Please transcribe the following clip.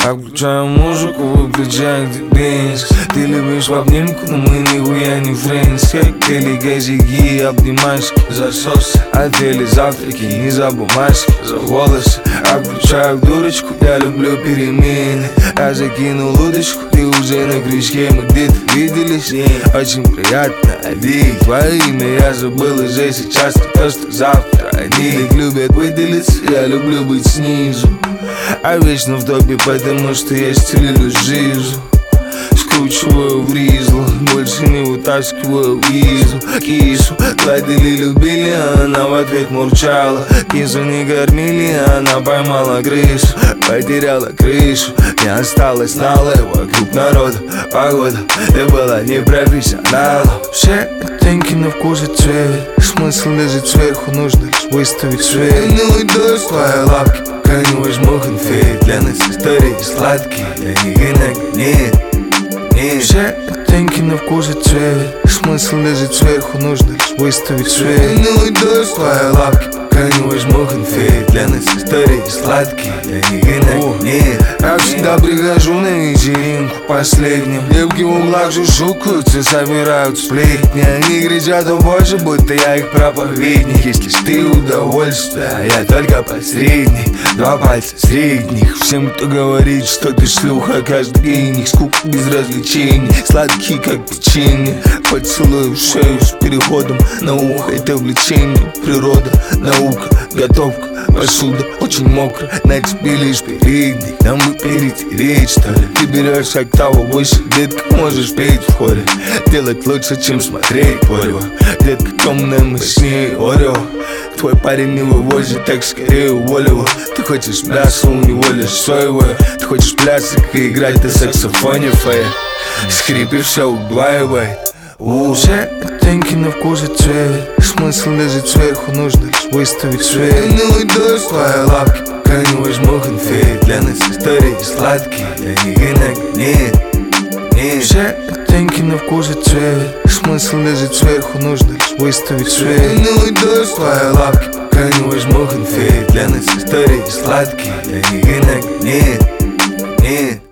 Я включаю музыку, выключаю дебенс. Ты любишь в обнимку, но мы нихуя не френдс. Коктейли, газики, обнимашки, засосы, отели, завтраки, не за бумажки, за волосы. Я включаю дурочку, я люблю перемены. Я закинул удочку, ты уже на крючке, мы где-то виделись. Очень приятно, видеть твое имя, я забыл уже сейчас, то, что завтра они их любят выделиться. Я люблю быть снизу, а вечно в топе, потому что я стелю жизнь. Скручиваю в ризлу, больше не вытаскиваю визу. Кису гладили, любили, а она в ответ мурчала. Кису не кормили, а она поймала крысу. Потеряла крышу, не осталось налой. Вокруг народа, погода, ты была непрофессионалом. Все оттенки на вкус и цвет, смысл лежит сверху, нужно лишь выставить свет. Милый дождь, твои лапки, пока не возьму конфет. Для нас истории сладкие, для них иногда нет. Все оттенки на вкус и цвет, смысл лежит сверху, нужно лишь выставить свет. Милый дождь, твои лапки, пока не возьму конфет. Для нас истории сладкие, для них иногда нет. Я всегда прихожу на вечеринку последним. Девки в углах шушукаются, собирают сплетни. Они кричат о Боже, будто я их проповедник. Если ж ты удовольствие, а я только посредник. Два пальца средних всем, кто говорит, что ты шлюха. Каждый гений, скука без развлечений, сладкий как печенье. Поцелуй в шею с переходом на ухо, это влечение. Природа, наука, готовка, посуда очень мокрая, на тебе лишь передник. Нам бы перетереть, что ли? Ты берешь октаву выше, детка, можешь петь в хоре. Делать лучше, чем смотреть порю. Детка темная, мощнее Орео. Твой парень не вывозит, так скорее уволь его. Ты хочешь мясо, у него лишь соевое. Ты хочешь плясок и играть на саксофоне фея. Скрипи все удваивает. Все оттенки на вкус и цвет, смысл лежит сверху, нужно лишь выставить свет. Милый дождь, твои лапки, пока не возьму конфет. Для нас истории сладкие, для них иногда нет. Все оттенки на вкус и цвет, смысл лежит сверху, нужно лишь выставить свет. Милый дождь, твои лапки, пока не возьму конфет. Для нас истории сладкие, для них иногда нет.